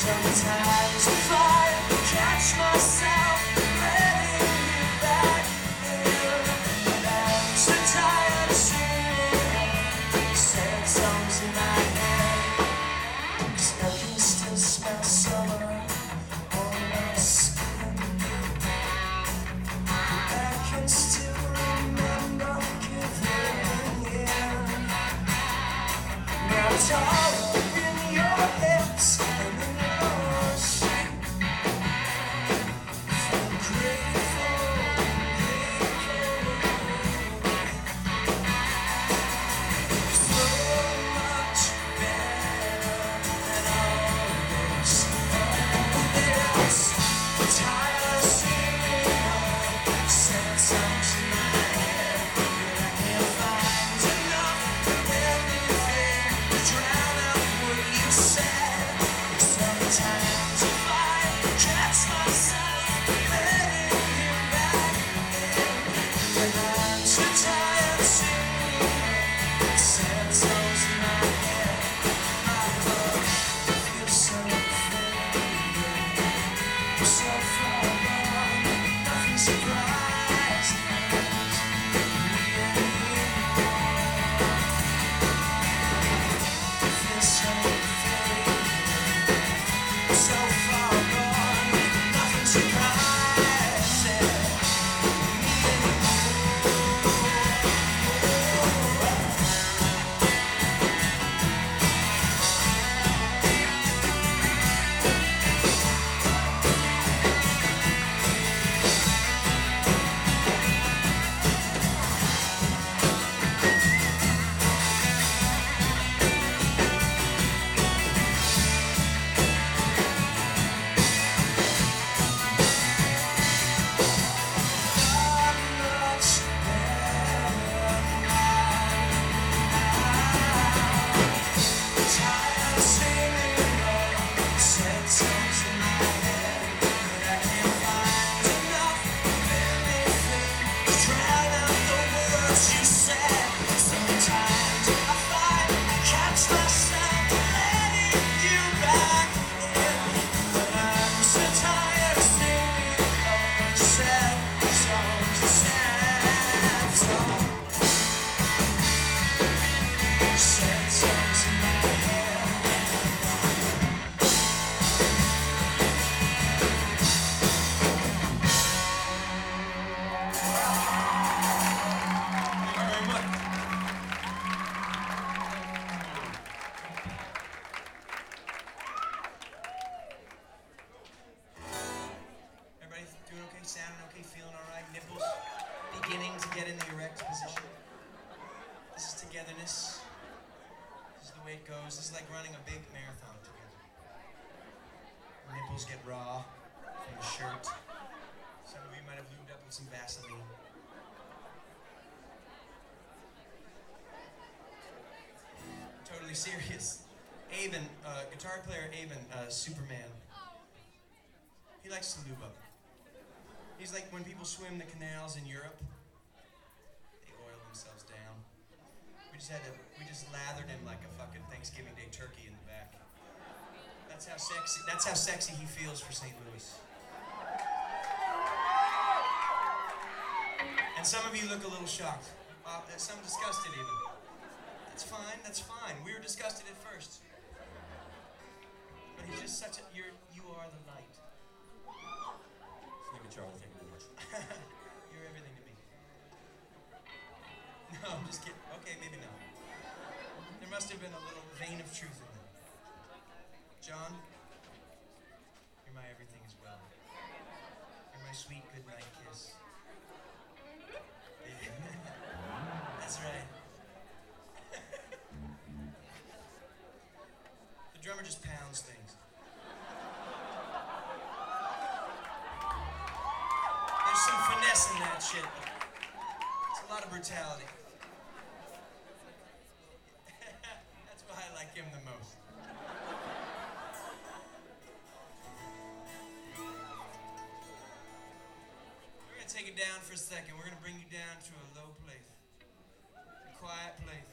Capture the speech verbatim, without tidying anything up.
Sometimes if I catch myself letting you back in, and I'm so tired of singing sad songs in my head, 'cause I can still smell summer on my skin. I can still remember giving in. Now it's all up in your hips and in yours. Feel grateful, grateful. So much better than all this. All this. I'm tired of singing sad songs in my head, but I can't find enough of anything to drown out what you said. Sometimes if I catch myself letting you back in, and I'm so tired of singing sad songs in my head, my love feels so faded, so far gone, nothing surprises me anymore. Feels so faded, so far gone, nothing surprises me anymore. Much tired of singing sad songs in my head, but I can't find enough of anything to drown out the words you said. Sometimes I find I catch myself letting you back in, but I'm so tired of singing sad songs, sad songs. Sad songs in my head. Thank you very much. Everybody doing okay? Sounding okay? Feeling all right? Nipples beginning to get in the erect position. This is togetherness. This is the way it goes. This is like running a big marathon together. Nipples get raw from the shirt. Some of you might have lubed up with some Vaseline. Totally serious. Aben, uh, guitar player Aben, uh, Superman. He likes to lube up. He's like when people swim the canals in Europe. They oil themselves down. We just had to, we just lathered him like a fucking Thanksgiving Day turkey in the back. That's how sexy, that's how sexy he feels for Saint Louis. And some of you look a little shocked. Uh, some disgusted even. That's fine, that's fine. We were disgusted at first. But he's just such a, you're, you are the light. Thank you, Charlie. Thank you very much. You're everything to me. No, I'm just kidding. Okay, maybe not. There must have been a little vein of truth in that. John, you're my everything as well. You're my sweet goodnight kiss. Yeah. That's right. The drummer just pounds things. There's some finesse in that shit. It's a lot of brutality. That's why I like him the most. We're gonna take it down for a second. We're gonna bring you down to a low place, a quiet place.